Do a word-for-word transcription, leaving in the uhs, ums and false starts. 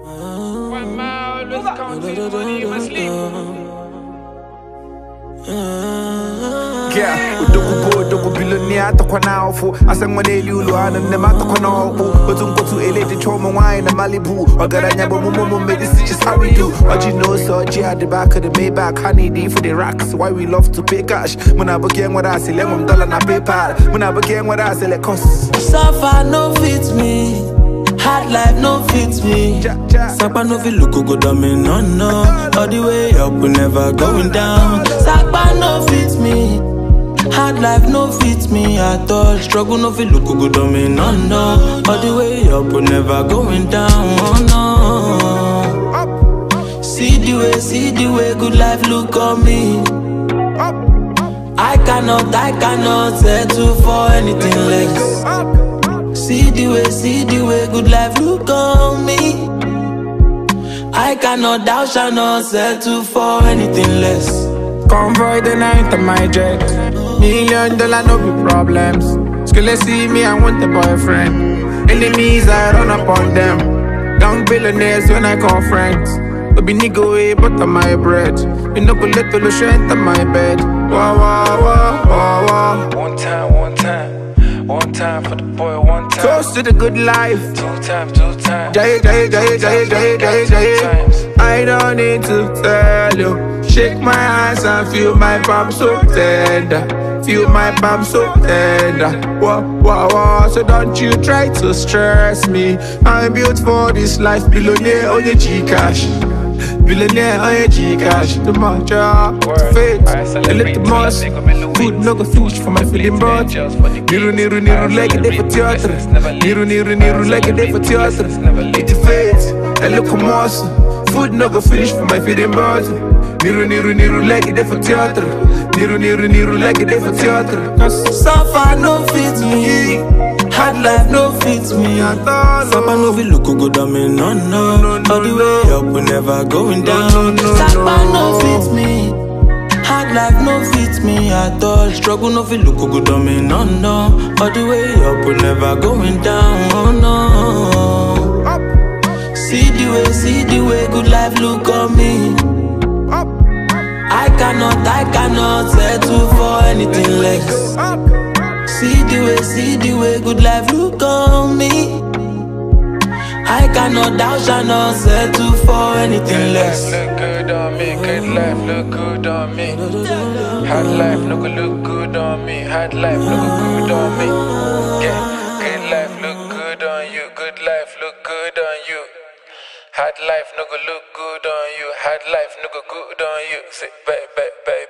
One man always counting money, you must sleep. Yeah, udogo bo dogo billionaire to kwana ofo asengwane liulu ana ne mato kwana ofo otunko to elete chomo wine na Malibu ogaranya bo mumo medicine just how we do what you know so G at the back of the Maybach honey D for the racks why we love to pay cash muna bogen what I say lemon dollar na PayPal muna bogen what I say let cost suffer no fit me hard life no fit me Sakpa no fit look good on me no no all the way up we never going down Sakpa no fit me hard life no fit me at all. Struggle no feel look good on me, no, no. All the way up, we never going down, oh no. See the way, see the way, good life look on me. I cannot, I cannot settle for anything less. See the way, see the way, good life look on me. I cannot, thou shall not settle for anything less. Convoy the night of my jet. Million dollar no be problems. Skille see me, I want a boyfriend. Enemies, I run up on them. Young billionaires when I call friends. But be nigga way, but on my bread. You know go let the strength on my bed. Wah wah wah wah wah. One time, one time, one time for the boy, one time. Toast to the good life. Two times, two times. Jay, jay, jay, jay, jay, jay, jay. I don't need to tell you. Shake my hands and feel my palm so tender. Feel my palm so tender. Wah, wah, wah. So don't you try to stress me. I'm built for this life. Billionaire on your G-Cash. Billionaire on your G-Cash. The more job, the faith, a little more. Food no go fish for my feeling brought. Niru, niru, niru, like a day for theater. Niru, niru, niru, like a day for theater. It's the faith, a little more. Food no go finish for my feeding brought. Niru, niru, niru, like it for theater. Niru, niru, niru, like it for theater. Suffer no fit me, hard life no fit me. Suffer no fit look good on me, no, no. All the way up, we never going down. Suffer no fit me, hard life no fit me at all. Struggle no fit look good on me, no, no. All the way up, we never going down, oh no. See the way, see the way, good life look on me. I cannot, I cannot settle for anything less. See the way, see the way, good life look on me. I cannot, thou shall not settle for anything less. Look good on me, good life look good on me. Hard life no go look good on me. Hard life no go good on me. Yeah, good life look good on you. Good life look good on you. Hard life no go look good on you. Hard life no go good on you. Say, baby, baby.